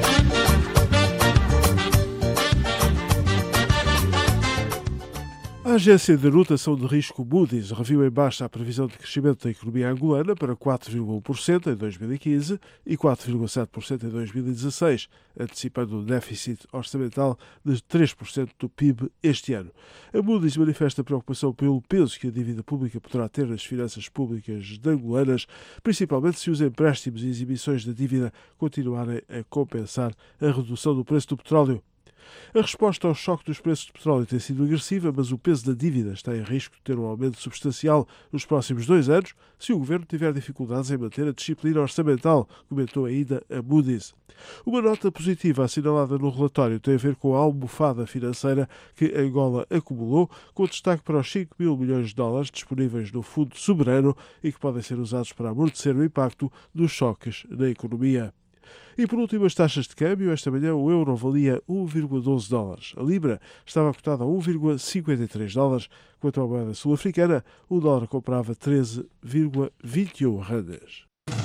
A agência de rotação de risco Moody's reviu em baixa a previsão de crescimento da economia angolana para 4,1% em 2015 e 4,7% em 2016, antecipando um déficit orçamental de 3% do PIB este ano. A Moody's manifesta preocupação pelo peso que a dívida pública poderá ter nas finanças públicas angolanas, principalmente se os empréstimos e as emissões da dívida continuarem a compensar a redução do preço do petróleo. A resposta ao choque dos preços do petróleo tem sido agressiva, mas o peso da dívida está em risco de ter um aumento substancial nos próximos 2 anos se o Governo tiver dificuldades em manter a disciplina orçamental, comentou ainda a Moody's. Uma nota positiva assinalada no relatório tem a ver com a almofada financeira que Angola acumulou, com destaque para os 5 mil milhões de dólares disponíveis no Fundo Soberano e que podem ser usados para amortecer o impacto dos choques na economia. E por último, as taxas de câmbio. Esta manhã o euro valia 1,12 dólares. A libra estava cotada a 1,53 dólares. Quanto à moeda sul-africana, o dólar comprava 13,21 randes.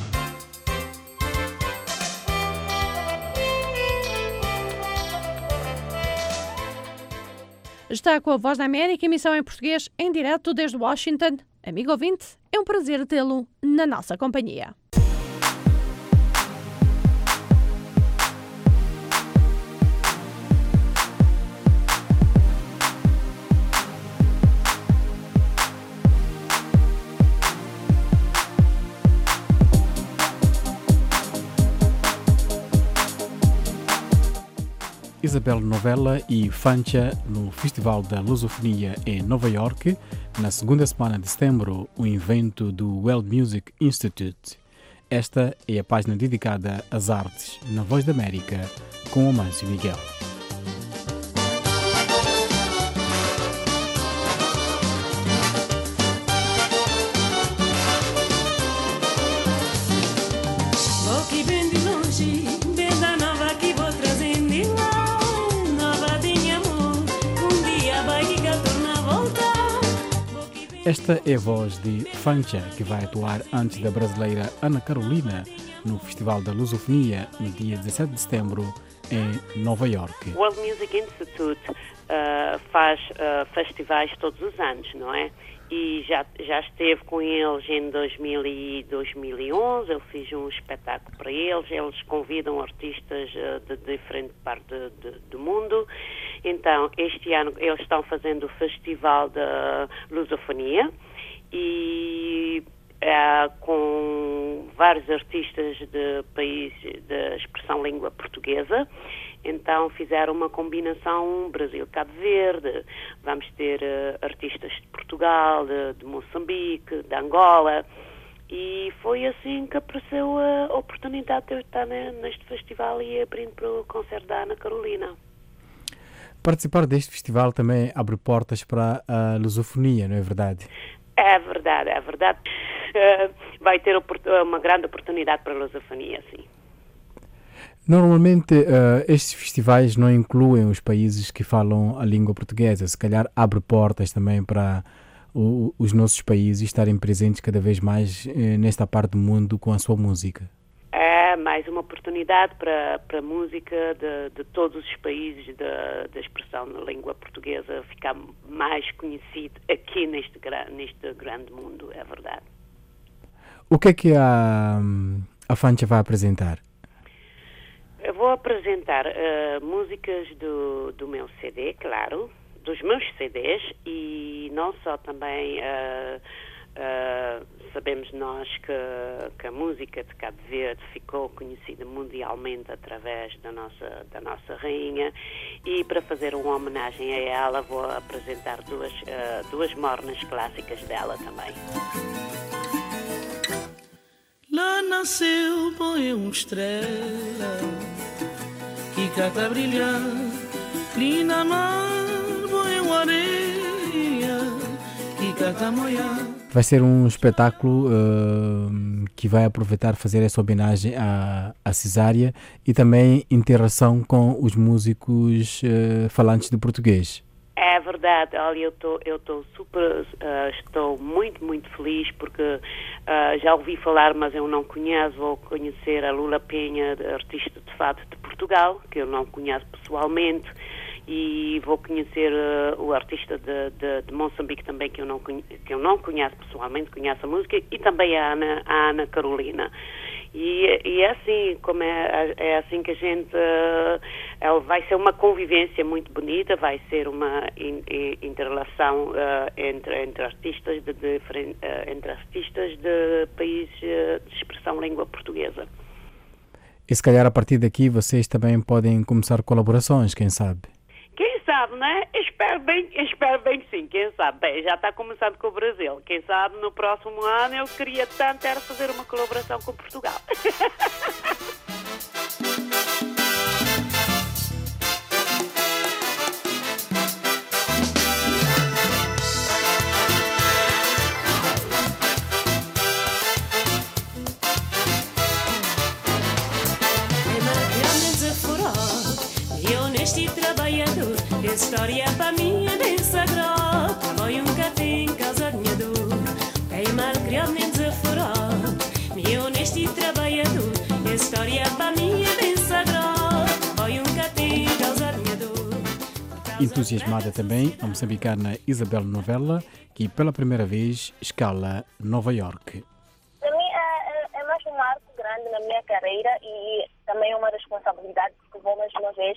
Está com a Voz da América, emissão em português, em direto desde Washington. Amigo ouvinte, é um prazer tê-lo na nossa companhia. Isabel Novella e Fancha no Festival da Lusofonia em Nova York, na segunda semana de setembro, um evento do World Music Institute. Esta é a página dedicada às artes na Voz da América, com Amâncio Miguel. Esta é a voz de Fancha, que vai atuar antes da brasileira Ana Carolina no Festival da Lusofonia no dia 17 de setembro em Nova York. O World Music Institute faz festivais todos os anos, não é? E já esteve com eles em 2000 e 2011, eu fiz um espetáculo para eles, eles convidam artistas de diferente parte do mundo. Então, este ano eles estão fazendo o Festival da Lusofonia e com vários artistas de países de expressão língua portuguesa. Então fizeram uma combinação Brasil-Cabo Verde, vamos ter artistas de Portugal, de Moçambique, de Angola, e foi assim que apareceu a oportunidade de eu estar neste festival e abrindo para o concerto da Ana Carolina. Participar deste festival também abre portas para a lusofonia, não é verdade? É verdade, é verdade. Vai ter uma grande oportunidade para a lusofonia, sim. Normalmente estes festivais não incluem os países que falam a língua portuguesa, se calhar abre portas também para os nossos países estarem presentes cada vez mais nesta parte do mundo com a sua música. É mais uma oportunidade para a música de todos os países da expressão na língua portuguesa ficar mais conhecido aqui neste grande mundo, é verdade. O que é que a Fancha vai apresentar? Eu vou apresentar músicas do meu CD, claro, dos meus CDs, e não só também sabemos nós que a música de Cabo Verde ficou conhecida mundialmente através da nossa rainha, e para fazer uma homenagem a ela vou apresentar duas mornas clássicas dela também. Lá nasceu põe uma estrela que cata brilhar, linda mar põe uma areia que cata moiar. Vai ser um espetáculo que vai aproveitar fazer essa homenagem à Cesária e também interação com os músicos falantes de português. É verdade, olha, estou muito feliz porque já ouvi falar, mas eu não conheço, vou conhecer a Lula Penha, artista de fado de Portugal, que eu não conheço pessoalmente, e vou conhecer o artista de Moçambique também, que eu não conheço pessoalmente, conheço a música, e também a Ana Carolina. E é assim, como é assim que a gente... vai ser uma convivência muito bonita, vai ser uma interrelação entre artistas entre artistas de países de expressão língua portuguesa. E se calhar a partir daqui vocês também podem começar colaborações, quem sabe? Quem sabe, né? Espero bem que sim, quem sabe. Bem, já está começando com o Brasil. Quem sabe no próximo ano eu queria tanto era fazer uma colaboração com Portugal. Trabalhador, história para mim é bem sagrada. Trabalho tem casa de minha dor. Quem mal criado nem desaforado. Meu honesto e trabalhador, história para mim é bem sagrada. Trabalho tem casa de minha dor. Entusiasmada também a moçambicana Isabel Novella, que pela primeira vez escala Nova York. Para mim é mais um marco grande na minha carreira e também é uma responsabilidade, porque vou mais uma vez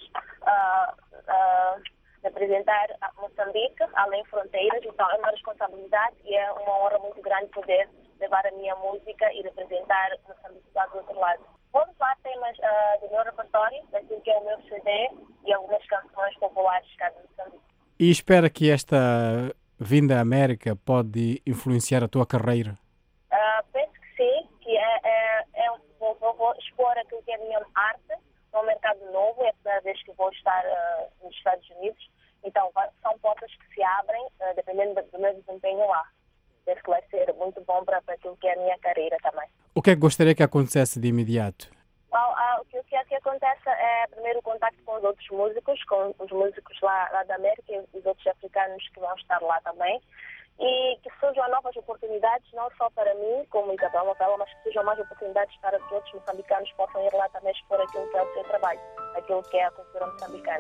representar Moçambique além fronteiras, então é uma responsabilidade e é uma honra muito grande poder levar a minha música e representar Moçambique do outro lado. Vou levar temas do meu repertório, daquilo que é o meu CD e algumas canções populares cá de Moçambique. E espera que esta vinda à América pode influenciar a tua carreira? Penso que sim, que vou expor aquilo que é a minha arte num mercado novo, é a primeira vez que vou estar nos Estados Unidos, então são portas que se abrem dependendo do meu desempenho lá. Penso que vai ser muito bom para aquilo que é a minha carreira também. O que é que gostaria que acontecesse de imediato? O que acontece é primeiro o contacto com os outros músicos, com os músicos lá da América e os outros africanos que vão estar lá também, e que surjam novas oportunidades, não só para mim, como Isabel Novella, mas que surjam mais oportunidades para que outros moçambicanos possam ir lá também expor aquilo que é o seu trabalho, aquilo que é a cultura moçambicana.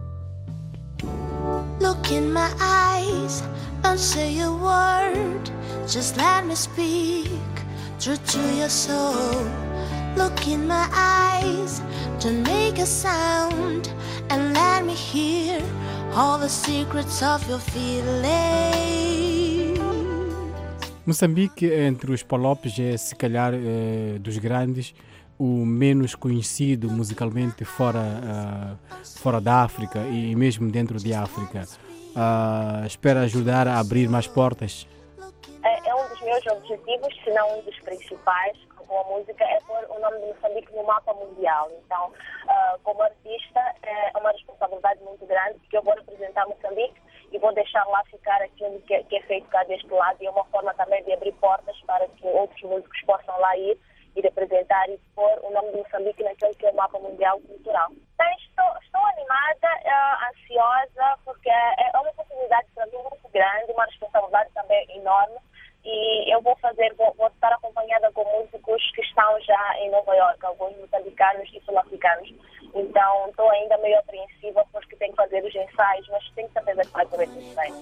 Look in my eyes, don't say a word, just let me speak true to your soul. Look in my eyes, don't make a sound, and let me hear all the secrets of your feelings. Moçambique, entre os palopes, é se calhar dos grandes o menos conhecido musicalmente fora da África e mesmo dentro de África. Espera ajudar a abrir mais portas? É um dos meus objetivos, se não um dos principais, com a música, é pôr o nome de Moçambique no mapa mundial. Então, como artista, é uma responsabilidade muito grande, porque eu vou representar Moçambique e vou deixar lá ficar aquilo que é feito cá deste lado, e é uma forma também de abrir portas para que outros músicos possam lá ir e representar e pôr o nome de Moçambique naquele que é o mapa mundial cultural. Então, estou animada, ansiosa, porque é uma oportunidade para mim muito grande, uma responsabilidade também enorme, e eu vou estar acompanhada com músicos que estão já em Nova York, alguns moçambicanos e sul-africanos. Então, estou ainda meio apreensiva porque tenho que fazer os ensaios, mas tenho certeza que vai correr tudo bem.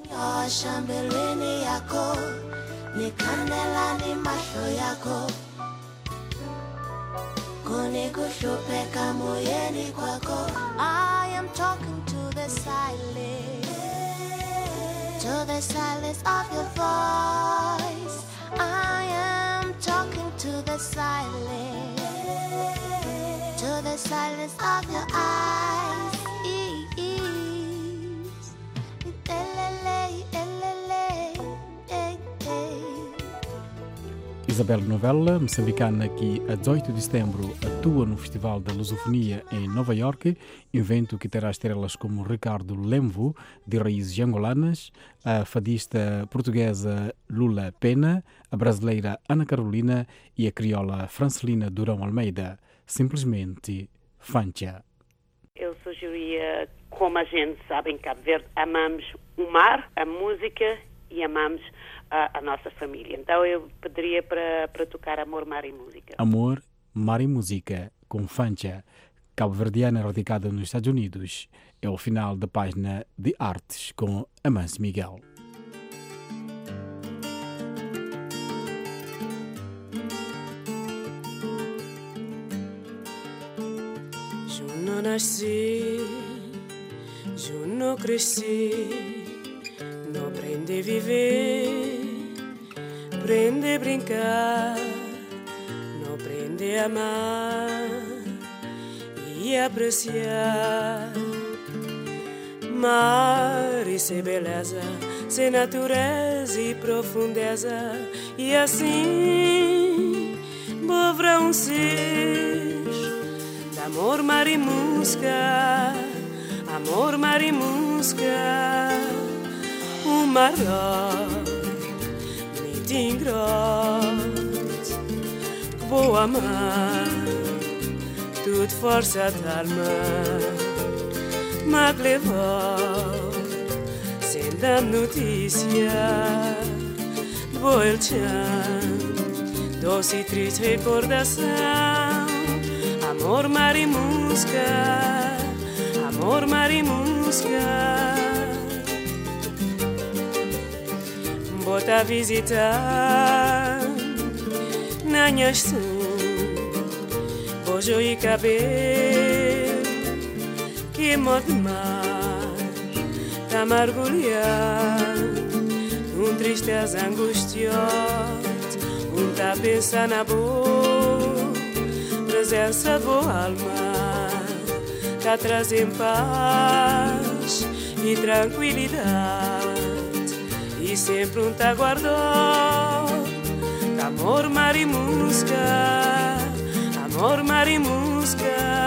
I am talking to the silence of your voice. I am talking to the silence of your eyes. Isabel Novella, moçambicana, que a 18 de setembro atua no Festival da Lusofonia em Nova York, evento que terá estrelas como Ricardo Lemvo, de raízes angolanas, a fadista portuguesa Lula Pena, a brasileira Ana Carolina e a crioula Francelina Durão Almeida. Simplesmente Fancha. Eu sugeria, como a gente sabe em Cabo Verde, amamos o mar, a música e amamos a nossa família. Então eu pediria para tocar Amor, Mar e Música. Amor, Mar e Música, com Fancha, cabo-verdiana radicada nos Estados Unidos. É o final da página de artes com Amâncio Miguel. Eu nasci, eu não cresci, não aprendi a viver, aprendi a brincar, não aprendi a amar e apreciar. Mar e sem beleza, sem natureza e profundeza, e assim bovrá um ser. Amor, mar e música, amor, mar e música, um mar muito ingrato, que vou amar, tudo força da alma, mas levou, sem dar notícia, de boa ele chama, doce e triste recordação. Amor, mar e música, amor, mar e música. Bota a visitar na minha estação, bojo e cabelo, que modo mar, tá mergulhado num tristeza angustiosa, tá pensando na boa presença boa alma, tá trazendo paz e tranquilidade, e sempre tá guardou amor, mar e música, amor, mar e música.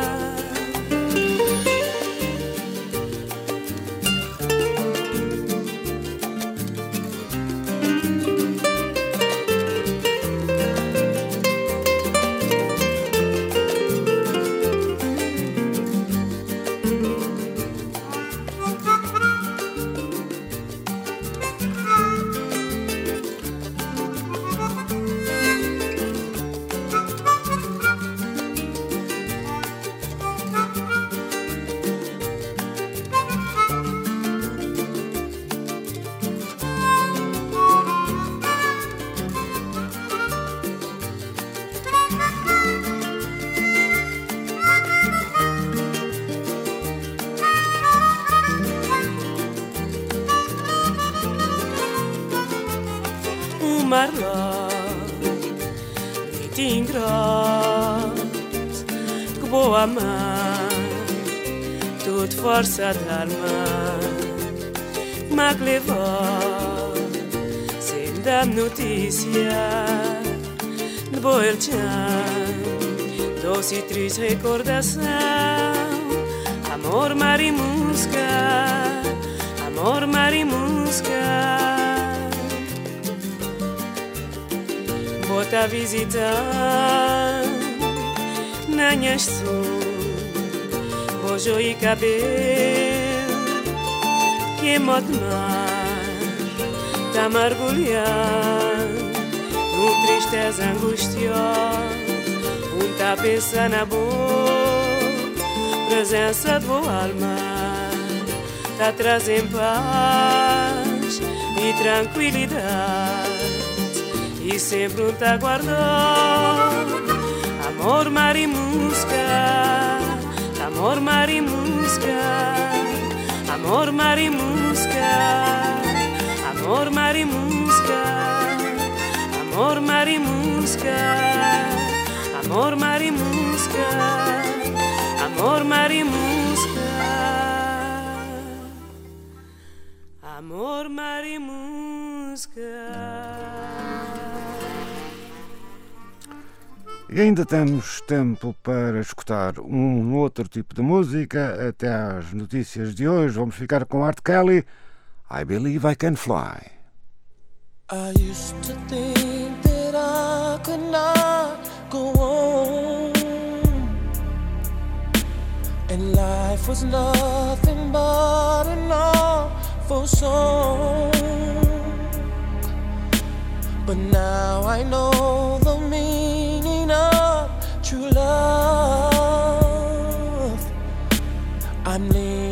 Muito ingrato, que boa amar, tudo força da alma, mas que levou, sem dar notícia, de boa ele chama, doce e triste recordação. Amor, mar e música, amor, mar e música. Bota a visitar na minha estação, bojo e cabelo, que modo mar, tá mergulhado num tristeza angustiosa, tá pensando na boa presença de boa alma, tá trazendo paz e tranquilidade, e sempre tá guardou amor, mar e música, amor, mar e música, amor, mar e música, amor, mar e música, amor, mar e música, amor, mar e música, amor, mar e música, amor, mar e música. E ainda temos tempo para escutar um outro tipo de música. Até às notícias de hoje vamos ficar com Art Kelly, I Believe I Can Fly. I used to think that I could not go on, and life was nothing but an awful song. But now I know the meaning of true love. I'm leaning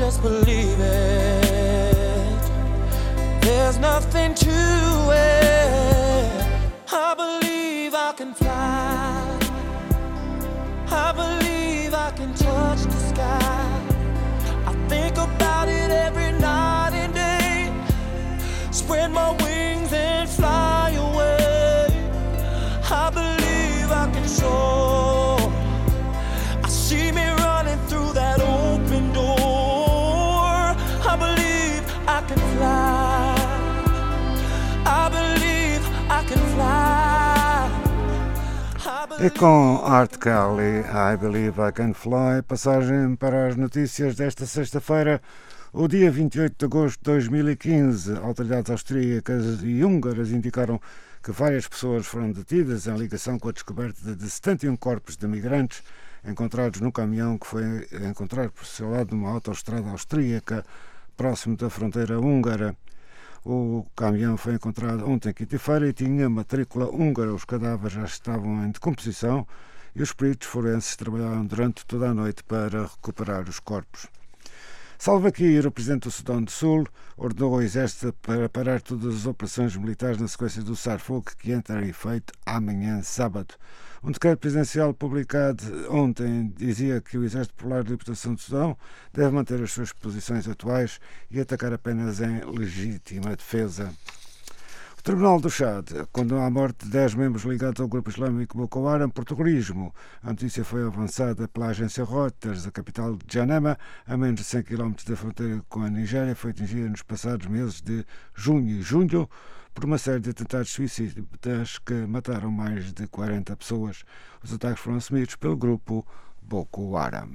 just believe it. There's nothing to it. I believe I can fly. I believe I can touch the sky. I think about it every night and day. Spread my wings and fly away. I believe I can soar. I see me running through that open door. I believe I can fly. I believe I can fly. E com Art Kelly, I Believe I Can Fly, passagem para as notícias desta sexta-feira, o dia 28 de agosto de 2015. Autoridades austríacas e húngaras indicaram que várias pessoas foram detidas em ligação com a descoberta de 71 corpos de migrantes encontrados no caminhão que foi encontrado por seu lado numa autoestrada austríaca próximo da fronteira húngara. O caminhão foi encontrado ontem, quinta-feira, e tinha matrícula húngara. Os cadáveres já estavam em decomposição e os peritos forenses trabalharam durante toda a noite para recuperar os corpos. Salva Kiir, o presidente do Sudão do Sul, ordenou ao exército para parar todas as operações militares na sequência do cessar-fogo que entra em efeito amanhã, sábado. Um decreto presidencial publicado ontem dizia que o Exército Popular de Libertação do Sudão deve manter as suas posições atuais e atacar apenas em legítima defesa. O Tribunal do Chad condenou à morte de 10 membros ligados ao grupo islâmico Boko Haram por terrorismo. A notícia foi avançada pela agência Reuters. A capital de Janema, a menos de 100 km da fronteira com a Nigéria, foi atingida nos passados meses de junho e julho por uma série de atentados suicidas que mataram mais de 40 pessoas. Os ataques foram assumidos pelo grupo Boko Haram.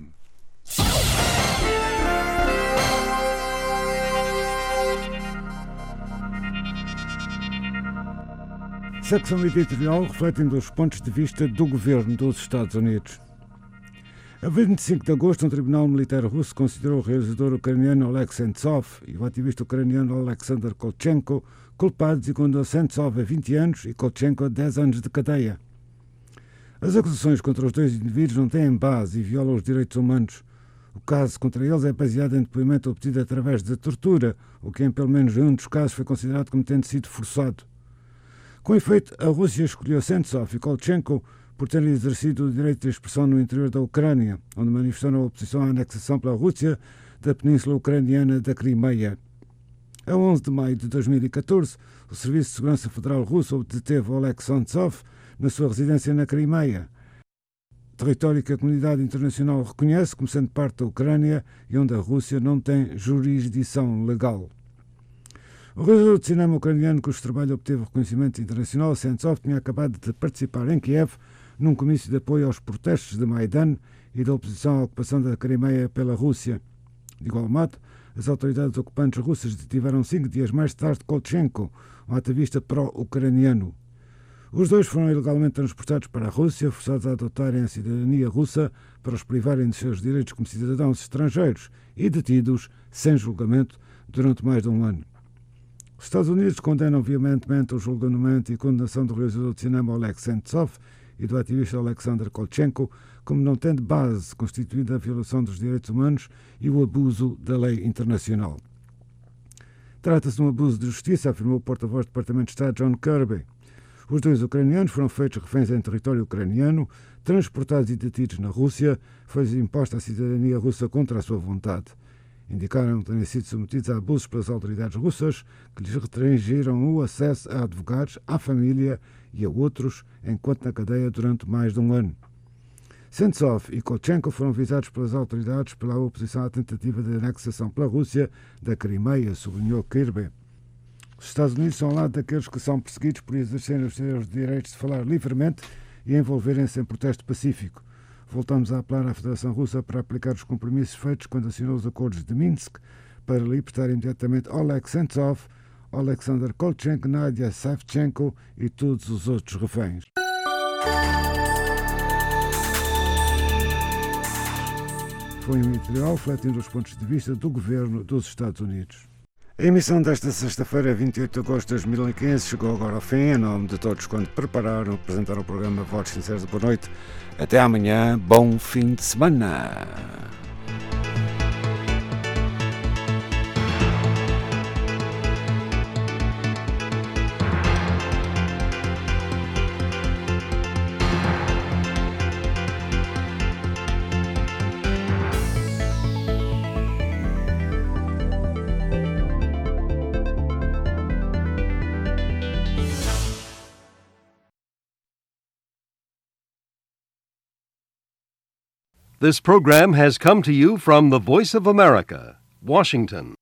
Secção editorial refletindo os pontos de vista do governo dos Estados Unidos. A 25 de agosto, um tribunal militar russo considerou o realizador ucraniano Oleg Sentsov e o ativista ucraniano Alexander Kolchenko culpados e condenou Sentsov a 20 anos e Kolchenko a 10 anos de cadeia. As acusações contra os dois indivíduos não têm base e violam os direitos humanos. O caso contra eles é baseado em depoimento obtido através de tortura, o que em pelo menos um dos casos foi considerado como tendo sido forçado. Com efeito, a Rússia escolheu Sentsov e Kolchenko por terem exercido o direito de expressão no interior da Ucrânia, onde manifestaram a oposição à anexação pela Rússia da península ucraniana da Crimeia. A 11 de maio de 2014, o Serviço de Segurança Federal russo deteve Oleg Sentsov na sua residência na Crimeia, território que a comunidade internacional reconhece como sendo parte da Ucrânia e onde a Rússia não tem jurisdição legal. O realizador de cinema ucraniano, cujo trabalho obteve reconhecimento internacional, Sentsov, tinha acabado de participar em Kiev num comício de apoio aos protestos de Maidan e da oposição à ocupação da Crimeia pela Rússia. De igual modo, as autoridades ocupantes russas detiveram 5 dias mais tarde Kolchenko, um ativista pró-ucraniano. Os dois foram ilegalmente transportados para a Rússia, forçados a adotarem a cidadania russa para os privarem de seus direitos como cidadãos estrangeiros e detidos sem julgamento durante mais de um ano. Os Estados Unidos condenam veementemente o julgamento e condenação do realizador de cinema Oleg Sentsov e do ativista Alexander Kolchenko como não tendo base constituída a violação dos direitos humanos e o abuso da lei internacional. Trata-se de um abuso de justiça, afirmou o porta-voz do Departamento de Estado John Kirby. Os dois ucranianos foram feitos reféns em território ucraniano, transportados e detidos na Rússia, foi-lhes imposta a cidadania russa contra a sua vontade. Indicaram terem sido submetidos a abusos pelas autoridades russas que lhes restringiram o acesso a advogados, à família e a outros, enquanto na cadeia durante mais de um ano. Sentsov e Kolchenko foram visados pelas autoridades pela oposição à tentativa de anexação pela Rússia da Crimeia, sublinhou Kirby. Os Estados Unidos são ao lado daqueles que são perseguidos por exercerem os seus direitos de falar livremente e envolverem-se em protesto pacífico. Voltamos a apelar à Federação Russa para aplicar os compromissos feitos quando assinou os acordos de Minsk para libertar imediatamente Oleg Sentsov, Alexander Kolchenko, Nadia Savchenko e todos os outros reféns. Foi um editorial refletindo os pontos de vista do governo dos Estados Unidos. A emissão desta sexta-feira, 28 de agosto de 2015, chegou agora ao fim. Em nome de todos quanto prepararam, apresentaram o programa Votos Sinceros de Boa Noite. Até amanhã, bom fim de semana. This program has come to you from the Voice of America, Washington.